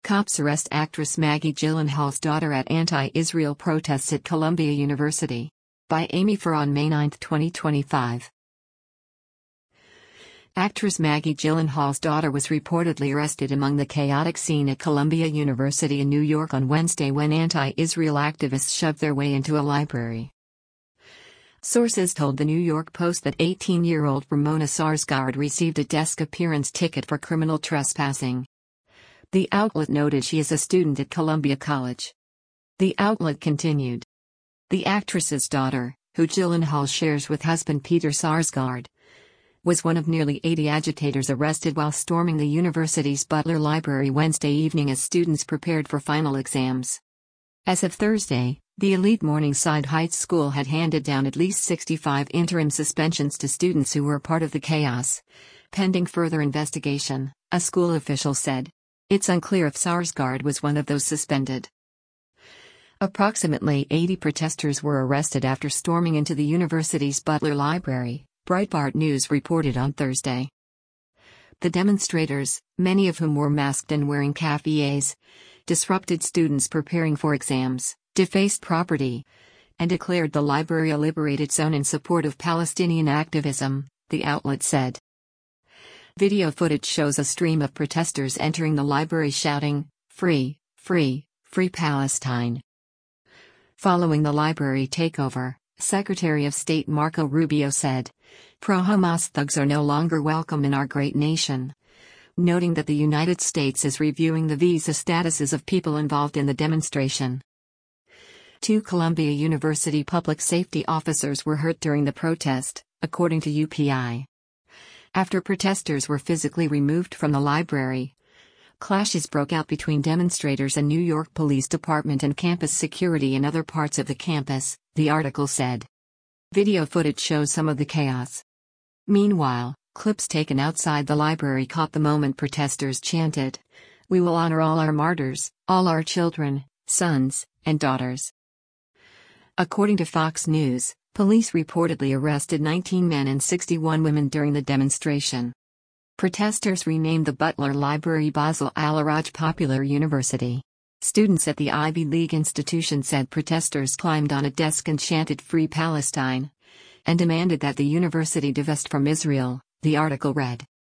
Cops arrest actress Maggie Gyllenhaal's daughter at anti-Israel protests at Columbia University. By Amy Farr on May 9, 2025. Actress Maggie Gyllenhaal's daughter was reportedly arrested among the chaotic scene at Columbia University in New York on Wednesday when anti-Israel activists shoved their way into a library. Sources told the New York Post that 18-year-old Ramona Sarsgaard received a desk appearance ticket for criminal trespassing. The outlet noted she is a student at Columbia College. The outlet continued. The actress's daughter, who Gyllenhaal shares with husband Peter Sarsgaard, was one of nearly 80 agitators arrested while storming the university's Butler Library Wednesday evening as students prepared for final exams. As of Thursday, the elite Morningside Heights School had handed down at least 65 interim suspensions to students who were part of the chaos, pending further investigation, a school official said. It's unclear if Sarsgaard was one of those suspended. Approximately 80 protesters were arrested after storming into the university's Butler Library, Breitbart News reported on Thursday. The demonstrators, many of whom were masked and wearing keffiyehs, disrupted students preparing for exams, defaced property, and declared the library a liberated zone in support of Palestinian activism, the outlet said. Video footage shows a stream of protesters entering the library shouting, "Free, free, free Palestine." Following the library takeover, Secretary of State Marco Rubio said, "Pro-Hamas thugs are no longer welcome in our great nation," noting that the United States is reviewing the visa statuses of people involved in the demonstration. 2 Columbia University public safety officers were hurt during the protest, according to UPI. After protesters were physically removed from the library, clashes broke out between demonstrators and New York Police Department and campus security in other parts of the campus, the article said. Video footage shows some of the chaos. Meanwhile, clips taken outside the library caught the moment protesters chanted, "We will honor all our martyrs, all our children, sons, and daughters." According to Fox News, police reportedly arrested 19 men and 61 women during the demonstration. Protesters renamed the Butler Library Basil Al-Araj Popular University. Students at the Ivy League institution said protesters climbed on a desk and chanted "Free Palestine," and demanded that the university divest from Israel, the article read.